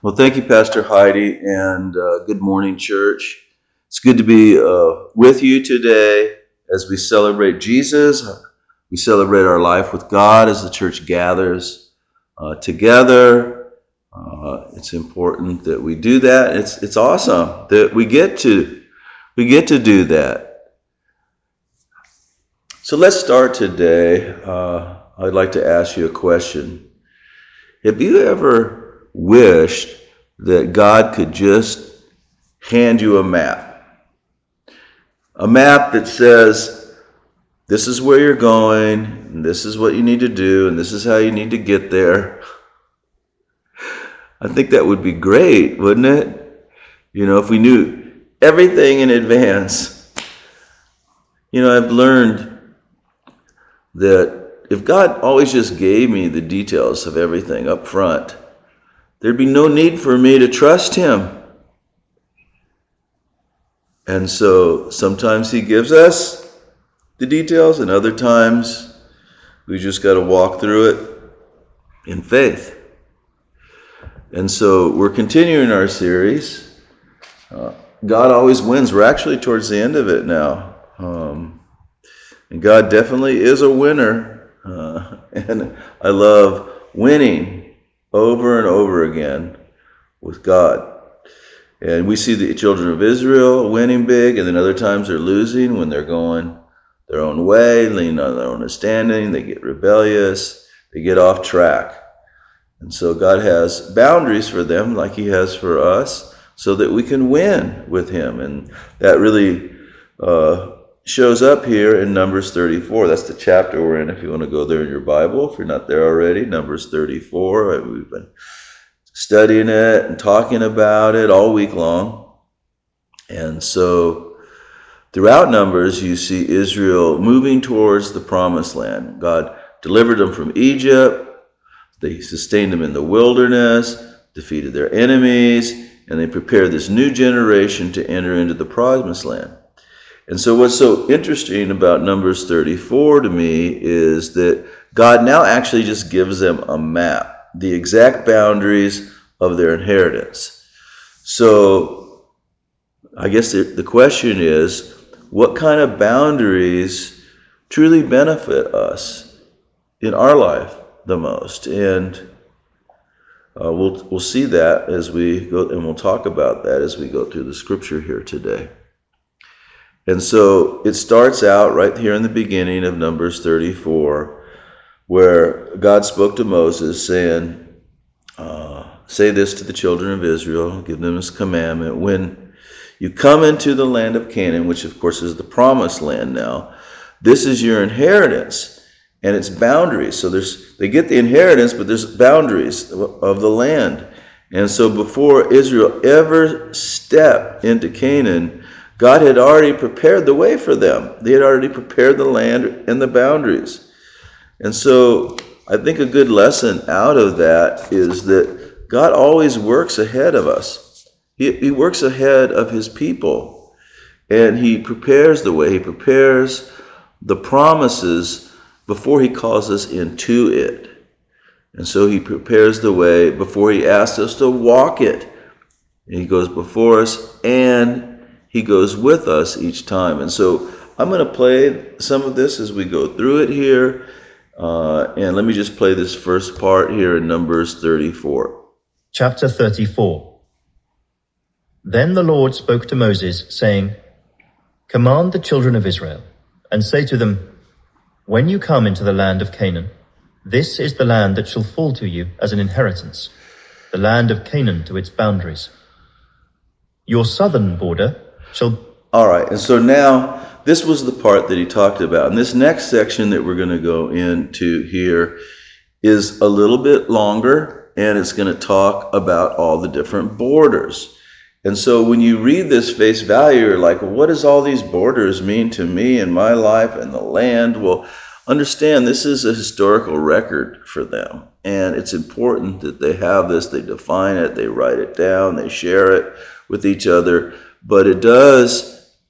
Well, thank you, Pastor Heidi, and good morning, church. It's good to be with you today as we celebrate Jesus. We celebrate our life with God as the church gathers together. It's important that we do that. It's awesome that we get to do that. So let's start today. I'd like to ask you a question. Have you ever wished that God could just hand you a map? A map that says, this is where you're going, and this is what you need to do, and this is how you need to get there. I think that would be great, wouldn't it? If we knew everything in advance. I've learned that if God always just gave me the details of everything up front, there'd be no need for me to trust Him. And so sometimes He gives us the details, and other times we just got to walk through it in faith. And so we're continuing our series. God always wins. We're actually towards the end of it now. And God definitely is a winner. And I love winning over and over again with God. And we see the children of Israel winning big, and then other times they're losing when they're going their own way, leaning on their own understanding. They get rebellious. They get off track. And so God has boundaries for them like He has for us so that we can win with Him. And that really shows up here in Numbers 34. That's the chapter we're in if you want to go there in your Bible. If you're not there already, Numbers 34. We've been studying it and talking about it all week long. And so throughout Numbers, you see Israel moving towards the promised land. God delivered them from Egypt. They sustained them in the wilderness, defeated their enemies, and they prepared this new generation to enter into the promised land. And so what's so interesting about Numbers 34 to me is that God now actually just gives them a map, the exact boundaries of their inheritance. So I guess the question is, what kind of boundaries truly benefit us in our life the most? And we'll see that as we go, and we'll talk about that as we go through the scripture here today. And so it starts out right here in the beginning of Numbers 34, where God spoke to Moses saying, say this to the children of Israel, give them this commandment. When you come into the land of Canaan, which of course is the promised land now, this is your inheritance and its boundaries. So they get the inheritance, but there's boundaries of the land. And so before Israel ever stepped into Canaan, God had already prepared the way for them. They had already prepared the land and the boundaries. And so I think a good lesson out of that is that God always works ahead of us. He works ahead of His people. And He prepares the way. He prepares the promises before He calls us into it. And so He prepares the way before He asks us to walk it. And He goes before us and He goes with us each time. And so I'm going to play some of this as we go through it here. And let me just play this first part here in Numbers 34. Chapter 34. Then the Lord spoke to Moses, saying, Command the children of Israel, and say to them, When you come into the land of Canaan, this is the land that shall fall to you as an inheritance, the land of Canaan to its boundaries. Your southern border shall... All right, and so now this was the part that he talked about. And this next section that we're going to go into here is a little bit longer, and it's going to talk about all the different borders. And so when you read this face value, you're like, well, what does all these borders mean to me and my life and the land? Well, understand this is a historical record for them. And it's important that they have this, they define it, they write it down, they share it with each other. But it does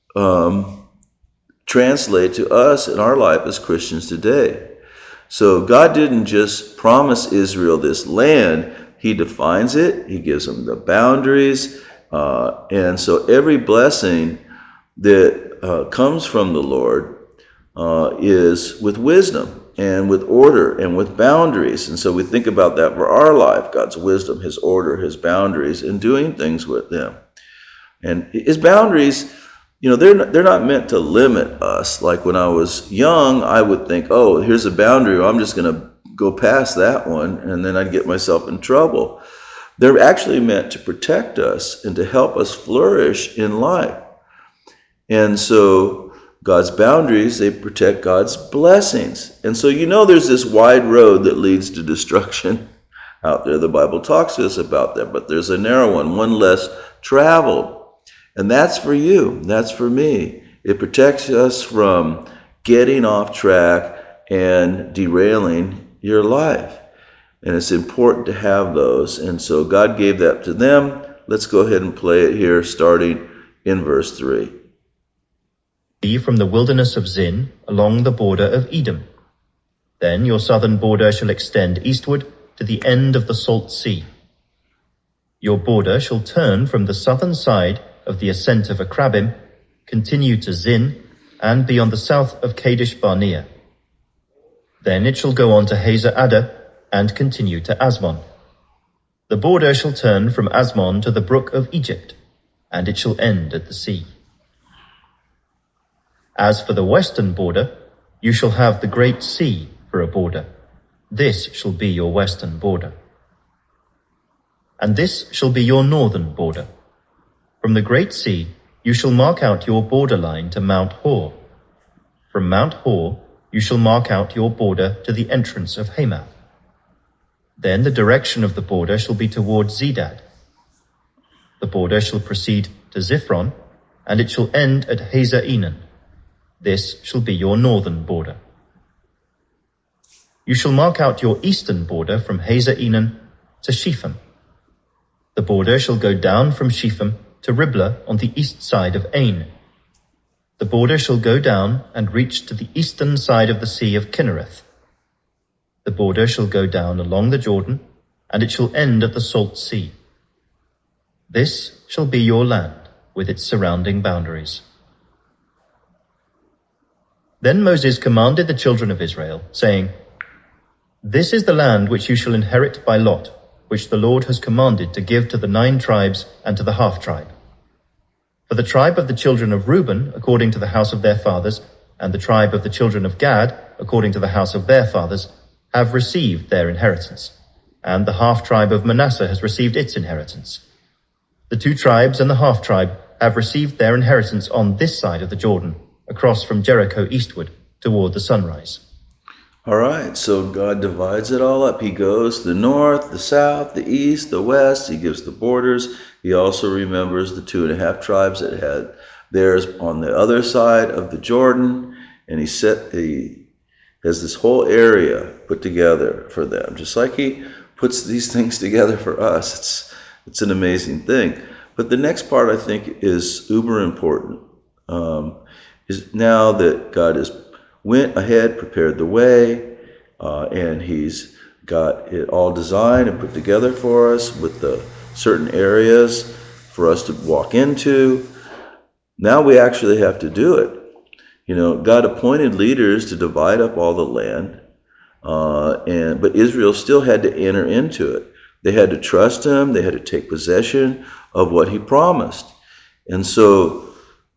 translate to us in our life as Christians today. So God didn't just promise Israel this land. He defines it. He gives them the boundaries. And so every blessing that comes from the Lord is with wisdom and with order and with boundaries. And so we think about that for our life, God's wisdom, his order, his boundaries, and doing things with them. And his boundaries, they're not meant to limit us. Like when I was young, I would think, oh, here's a boundary. I'm just going to go past that one, and then I'd get myself in trouble. They're actually meant to protect us and to help us flourish in life. And so God's boundaries, they protect God's blessings. And so there's this wide road that leads to destruction out there. The Bible talks to us about that, but there's a narrow one less traveled. And that's for you. That's for me. It protects us from getting off track and derailing your life. And it's important to have those. And so God gave that to them. Let's go ahead and play it here, starting in verse 3. From the wilderness of Zin along the border of Edom. Then your southern border shall extend eastward to the end of the Salt Sea. Your border shall turn from the southern side of the ascent of Akrabim, continue to Zin, and be on the south of Kadesh Barnea. Then it shall go on to Hazer Adda, and continue to Asmon. The border shall turn from Asmon to the brook of Egypt, and it shall end at the sea. As for the western border, you shall have the great sea for a border. This shall be your western border. And this shall be your northern border. From the great sea you shall mark out your borderline to Mount Hor. From Mount Hor you shall mark out your border to the entrance of Hamath. Then the direction of the border shall be toward Zedad. The border shall proceed to Ziphron, and it shall end at Hazer Enan. This shall be your northern border. You shall mark out your eastern border from Hazer Enan to Shepham. The border shall go down from Shepham to Riblah on the east side of Ain. The border shall go down and reach to the eastern side of the Sea of Kinnereth. The border shall go down along the Jordan, and it shall end at the Salt Sea. This shall be your land with its surrounding boundaries. Then Moses commanded the children of Israel, saying, This is the land which you shall inherit by lot, which the Lord has commanded to give to the 9 tribes and to the half-tribe. For the tribe of the children of Reuben, according to the house of their fathers, and the tribe of the children of Gad, according to the house of their fathers, have received their inheritance, and the half-tribe of Manasseh has received its inheritance. The 2 tribes and the half-tribe have received their inheritance on this side of the Jordan, across from Jericho eastward, toward the sunrise. All right, so God divides it all up. He goes the north, the south, the east, the west. He gives the borders. He also remembers the 2.5 tribes that had theirs on the other side of the Jordan. And he has this whole area put together for them, just like he puts these things together for us. It's an amazing thing. But the next part, I think, is uber important. Is now that God has went ahead, prepared the way, and he's got it all designed and put together for us with the certain areas for us to walk into. Now we actually have to do it. God appointed leaders to divide up all the land, but Israel still had to enter into it. They had to trust him. They had to take possession of what he promised. And so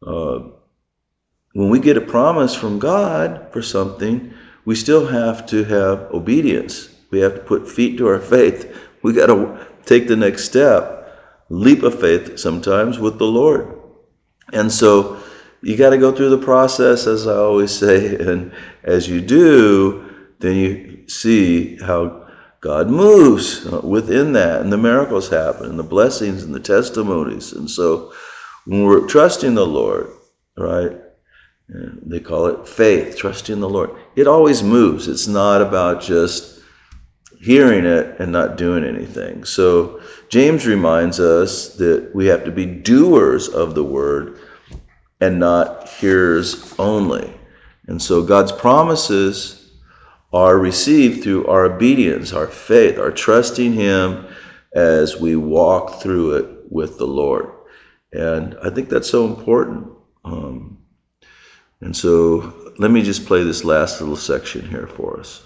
when we get a promise from God for something, we still have to have obedience. We have to put feet to our faith. We got to take the next step, leap of faith sometimes with the Lord. And so you got to go through the process, as I always say, and as you do, then you see how God moves within that, and the miracles happen, and the blessings and the testimonies. And so when we're trusting the Lord, right, they call it faith, trusting the Lord, it always moves. It's not about just hearing it and not doing anything. So James reminds us that we have to be doers of the word and not hearers only. And so God's promises are received through our obedience, our faith, our trusting him as we walk through it with the Lord. And I think that's so important. And so let me just play this last little section here for us.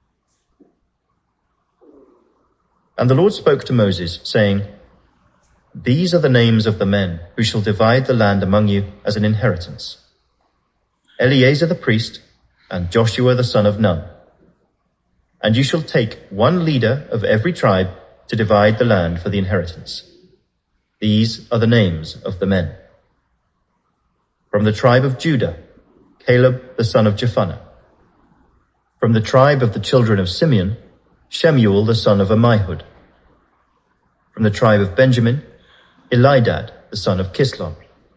And the Lord spoke to Moses, saying, These are the names of the men who shall divide the land among you as an inheritance: Eleazar the priest, and Joshua the son of Nun. And you shall take one leader of every tribe to divide the land for the inheritance. These are the names of the men. From the tribe of Judah, Caleb the son of Jephunneh. From the tribe of the children of Simeon, Shemuel the son of Ammihud. From the tribe of Benjamin, Elidad the son of Kislon.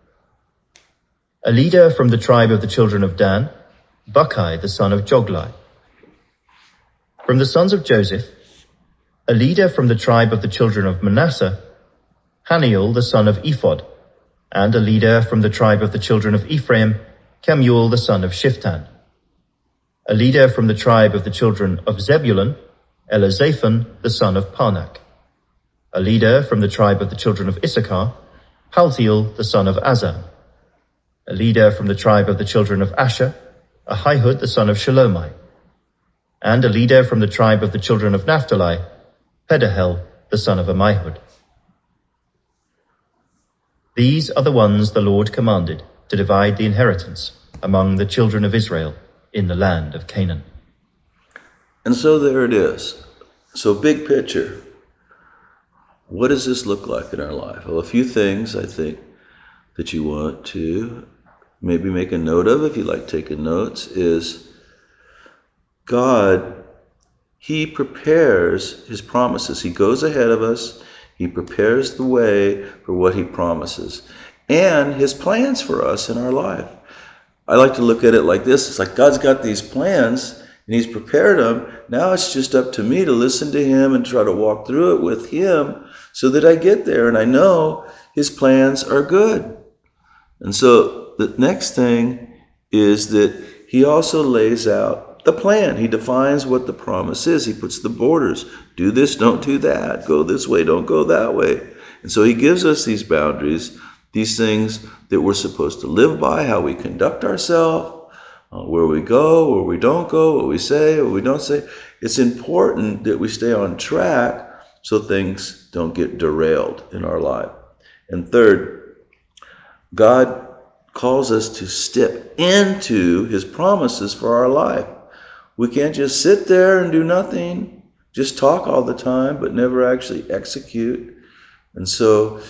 A leader from the tribe of the children of Dan, Buckai the son of Joglai. From the sons of Joseph, a leader from the tribe of the children of Manasseh, Haniel the son of Ephod, and a leader from the tribe of the children of Ephraim, Kemuel the son of Shiftan. A leader from the tribe of the children of Zebulun, Elizaphan the son of Parnak. A leader from the tribe of the children of Issachar, Paltiel the son of Azan. A leader from the tribe of the children of Asher, Ahihud the son of Shalomai. And a leader from the tribe of the children of Naphtali, Pedahel the son of Ammihud. These are the ones the Lord commanded to divide the inheritance among the children of Israel in the land of Canaan. And so there it is. So big picture. What does this look like in our life? Well, a few things I think that you want to maybe make a note of, if you like taking notes, is God, He prepares His promises. He goes ahead of us. He prepares the way for what He promises and His plans for us in our life. I like to look at it like this. It's like God's got these plans and He's prepared them. Now it's just up to me to listen to Him and try to walk through it with Him so that I get there and I know His plans are good. And so the next thing is that He also lays out the plan. He defines what the promise is. He puts the borders. Do this, don't do that. Go this way, don't go that way. And so He gives us these boundaries, these things that we're supposed to live by, how we conduct ourselves, where we go, where we don't go, what we say, what we don't say. It's important that we stay on track so things don't get derailed in our life. And third, God calls us to step into His promises for our life. We can't just sit there and do nothing, just talk all the time, but never actually execute. And so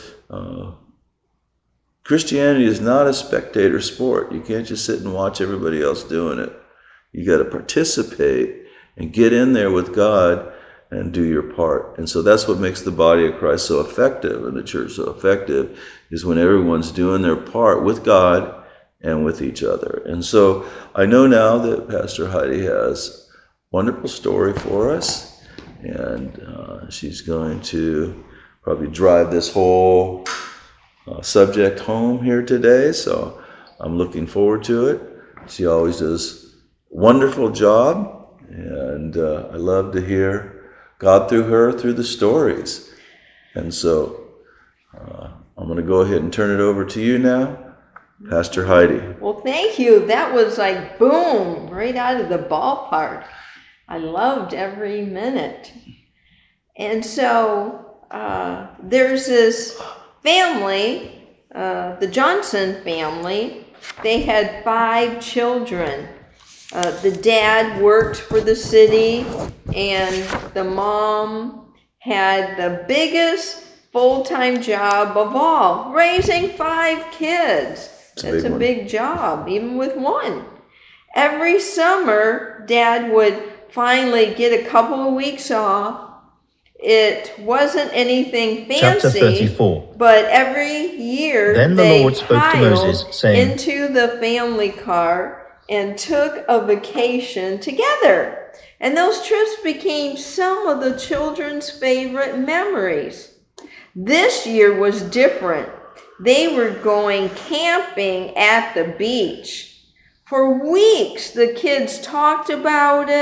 Christianity is not a spectator sport. You can't just sit and watch everybody else doing it. You got to participate and get in there with God and do your part. And so that's what makes the body of Christ so effective and the church so effective, is when everyone's doing their part with God and with each other. And so I know now that Pastor Heidi has a wonderful story for us, and she's going to probably drive this whole subject home here today, so I'm looking forward to it. She always does a wonderful job, and I love to hear God through her, through the stories. And so I'm going to go ahead and turn it over to you now, Pastor Heidi. Well, thank you. That was like boom, right out of the ballpark. I loved every minute. And so there's this family, the Johnson family. They had 5 children. The dad worked for the city, and the mom had the biggest full-time job of all, raising 5 kids. That's a big job, even with one. Every summer, Dad would finally get a couple of weeks off. It wasn't anything fancy. Chapter 34. But every year Then the Lord spoke to Moses, saying, into the family car and took a vacation together. And those trips became some of the children's favorite memories. This year was different. They were going camping at the beach. For weeks, the kids talked about it.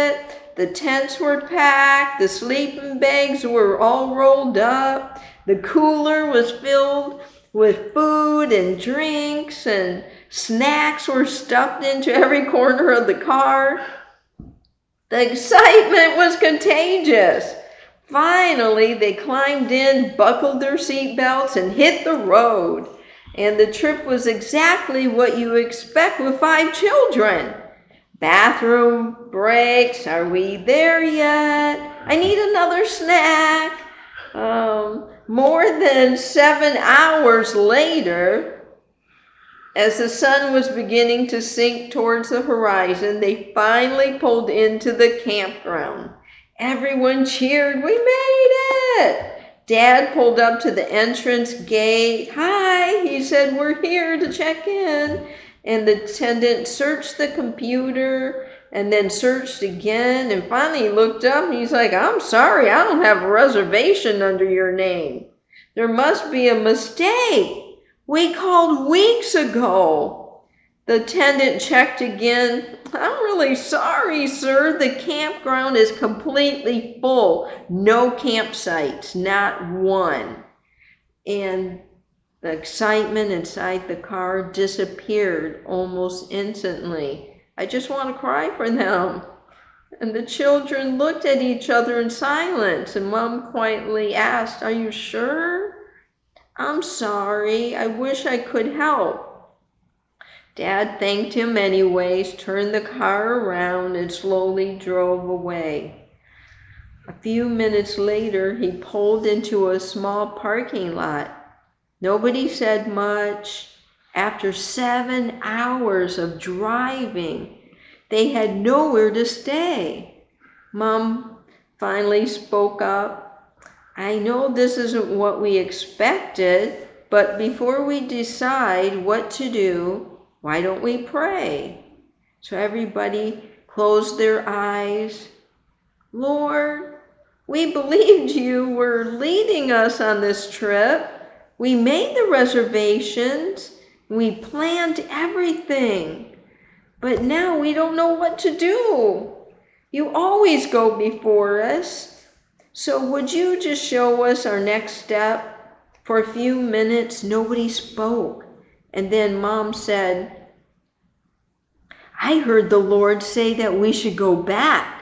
the tents were packed, the sleeping bags were all rolled up, the cooler was filled with food and drinks, and snacks were stuffed into every corner of the car. The excitement was contagious. Finally, they climbed in, buckled their seatbelts, and hit the road. And the trip was exactly what you expect with 5 children. Bathroom breaks. Are we there yet? I need another snack. More than 7 hours later, as the sun was beginning to sink towards the horizon, they finally pulled into the campground. Everyone cheered, "We made it!" Dad pulled up to the entrance gate. "Hi," he said, "we're here to check in." And the attendant searched the computer and then searched again, and finally he looked up and he's like, "I'm sorry, I don't have a reservation under your name. There must be a mistake. We called weeks ago." The attendant checked again. "I'm really sorry, sir. The campground is completely full. No campsites, not one." And the excitement inside the car disappeared almost instantly. I just want to cry for them. And the children looked at each other in silence, and Mom quietly asked, "Are you sure?" "I'm sorry. I wish I could help." Dad thanked him anyways, turned the car around, and slowly drove away. A few minutes later, he pulled into a small parking lot. Nobody said much. After 7 hours of driving, they had nowhere to stay. Mom finally spoke up. "I know this isn't what we expected, but before we decide what to do, why don't we pray?" So everybody closed their eyes. "Lord, we believed you were leading us on this trip. We made the reservations. We planned everything. But now we don't know what to do. You always go before us. So would you just show us our next step?" For a few minutes, nobody spoke. And then Mom said, "I heard the Lord say that we should go back.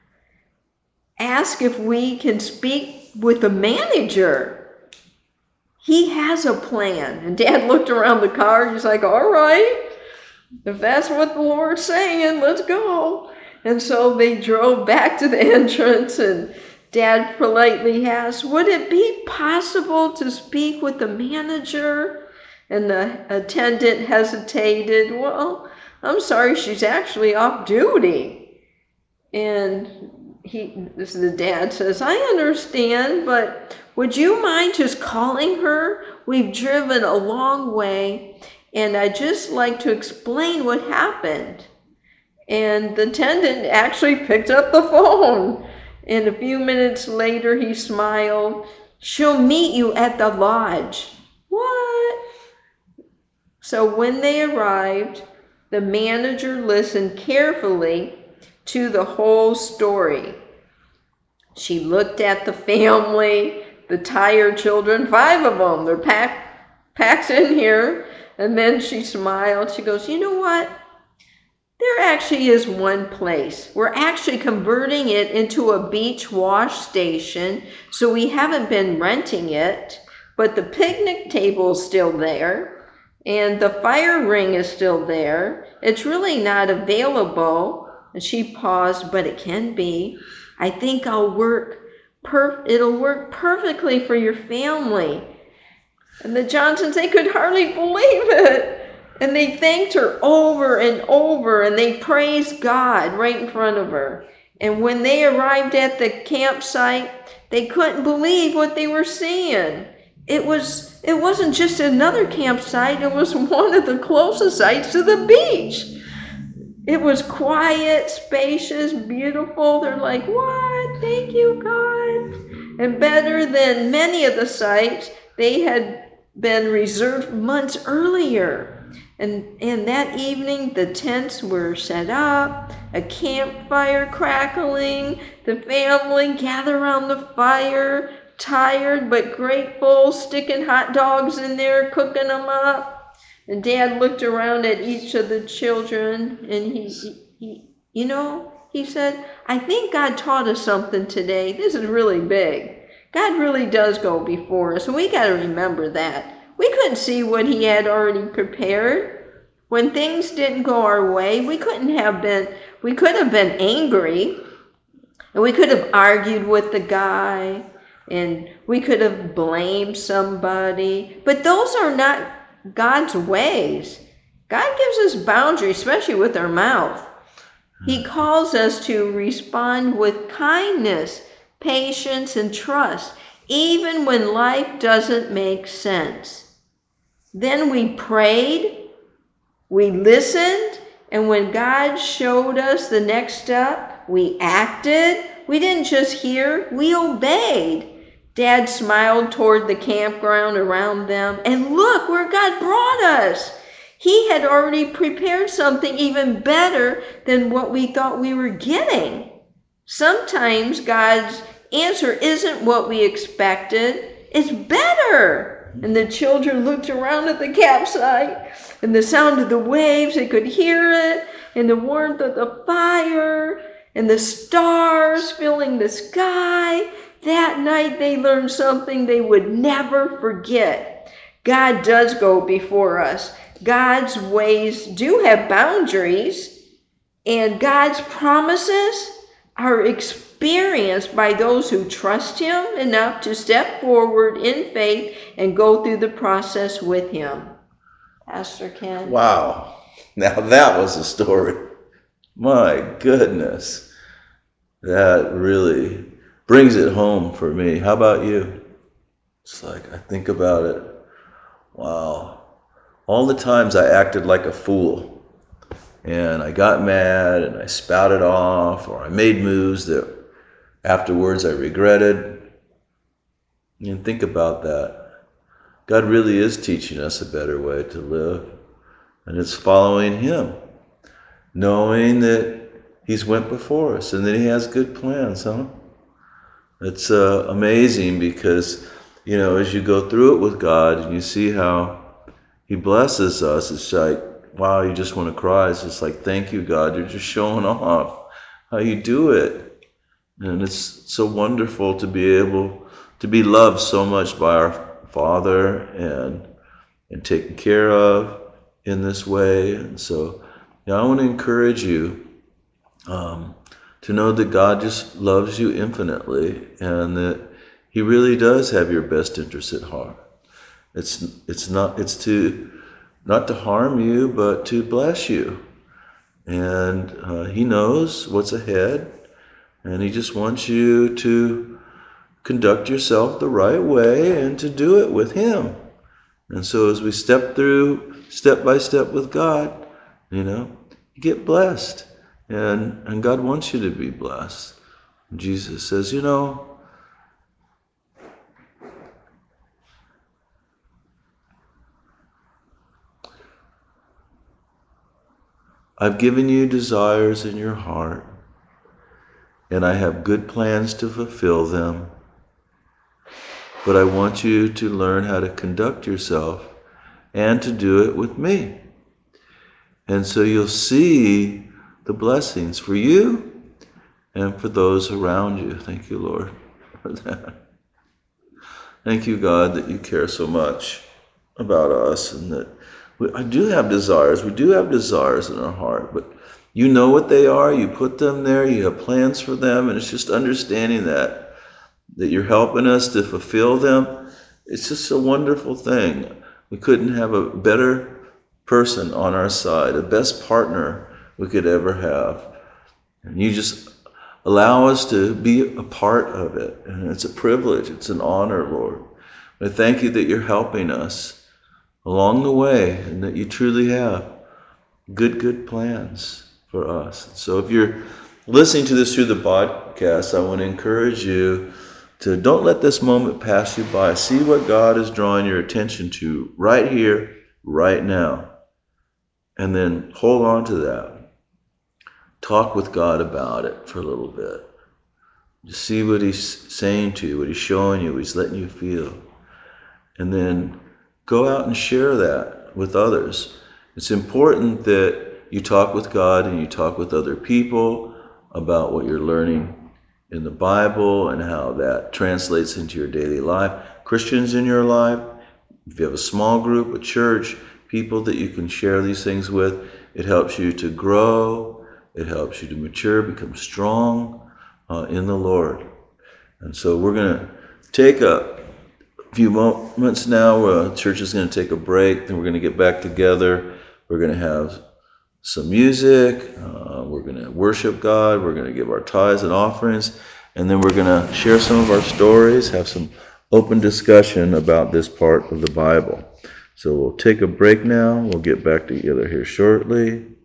Ask if we can speak with the manager. He has a plan." And Dad looked around the car. He's like, "All right, if that's what the Lord's saying, let's go." And so they drove back to the entrance, and Dad politely asked, "Would it be possible to speak with the manager?" And the attendant hesitated. "Well, I'm sorry, she's actually off duty." And the dad says, "I understand, but would you mind just calling her? We've driven a long way, and I'd just like to explain what happened." And the attendant actually picked up the phone. And a few minutes later, he smiled. "She'll meet you at the lodge." What? So when they arrived, the manager listened carefully to the whole story. She looked at the family, the tired children, 5 of them. They're packed in here. And then she smiled. She goes, "You know what? There actually is one place. We're actually converting it into a beach wash station, so we haven't been renting it, but the picnic table is still there, and the fire ring is still there. It's really not available." And she paused, "but it can be. I think it'll work perfectly for your family." And the Johnsons, they could hardly believe it. And they thanked her over and over, and they praised God right in front of her. And when they arrived at the campsite, they couldn't believe what they were seeing. It wasn't just another campsite, it was one of the closest sites to the beach. It was quiet, spacious, beautiful. They're like, "What? Thank you, God." And better than many of the sites, they had been reserved months earlier. And that evening, the tents were set up, a campfire crackling, the family gathered around the fire, tired but grateful, sticking hot dogs in there, cooking them up. And Dad looked around at each of the children, and he said, I think God taught us something today. This is really big. God really does go before us, and we got to remember that. We couldn't see what he had already prepared. When things didn't go our way, we could have been angry, and we could have argued with the guy, and we could have blamed somebody. But those are not God's ways. God gives us boundaries, especially with our mouth. He calls us to respond with kindness, patience, and trust, even when life doesn't make sense. Then we prayed, we listened, and when God showed us the next step, we acted. We didn't just hear, we obeyed. Dad smiled toward the campground around them, and look where God brought us. He had already prepared something even better than what we thought we were getting. Sometimes God's answer isn't what we expected, it's better. And the children looked around at the campsite, and the sound of the waves, they could hear it, and the warmth of the fire, and the stars filling the sky. That night they learned something they would never forget. God does go before us. God's ways do have boundaries, and God's promises are experienced by those who trust Him enough to step forward in faith and go through the process with Him. Pastor Ken. Wow. Now that was a story. My goodness. That really brings it home for me. How about you? It's like I think about it. Wow. All the times I acted like a fool, and I got mad and I spouted off, or I made moves that afterwards I regretted. And think about that. God really is teaching us a better way to live, and it's following Him, knowing that He's went before us and that He has good plans, huh? It's amazing because, as you go through it with God and you see how He blesses us, it's like, wow, you just want to cry. It's just like, thank you, God. You're just showing off how you do it. And it's so wonderful to be able to be loved so much by our Father and taken care of in this way. And so, I want to encourage you to know that God just loves you infinitely and that He really does have your best interest at heart. It's not to harm you, but to bless you. And He knows what's ahead, and He just wants you to conduct yourself the right way and to do it with Him. And so as we step through step by step with God, you get blessed. And God wants you to be blessed. Jesus says, I've given you desires in your heart, and I have good plans to fulfill them. But I want you to learn how to conduct yourself and to do it with me. And so you'll see the blessings for you and for those around you. Thank you, Lord, for that. Thank you, God, that you care so much about us and that I do have desires. We do have desires in our heart, but you know what they are. You put them there. You have plans for them. And it's just understanding that you're helping us to fulfill them. It's just a wonderful thing. We couldn't have a better person on our side, the best partner we could ever have. And you just allow us to be a part of it. And it's a privilege. It's an honor, Lord. I thank you that you're helping us along the way and that you truly have good plans for us. So if you're listening to this through the podcast, I want to encourage you to don't let this moment pass you by. See what God is drawing your attention to right here, right now. And then hold on to that. Talk with God about it for a little bit. Just see what he's saying to you, what he's showing you, what he's letting you feel. And then go out and share that with others. It's important that you talk with God and you talk with other people about what you're learning in the Bible and how that translates into your daily life. Christians in your life, if you have a small group, a church, people that you can share these things with, it helps you to grow, it helps you to mature, become strong in the Lord. And so we're going to take a few moments now. Church is going to take a break, then we're going to get back together. We're going to have some music. We're going to worship God. We're going to give our tithes and offerings. And then we're going to share some of our stories, have some open discussion about this part of the Bible. So we'll take a break now. We'll get back together here shortly.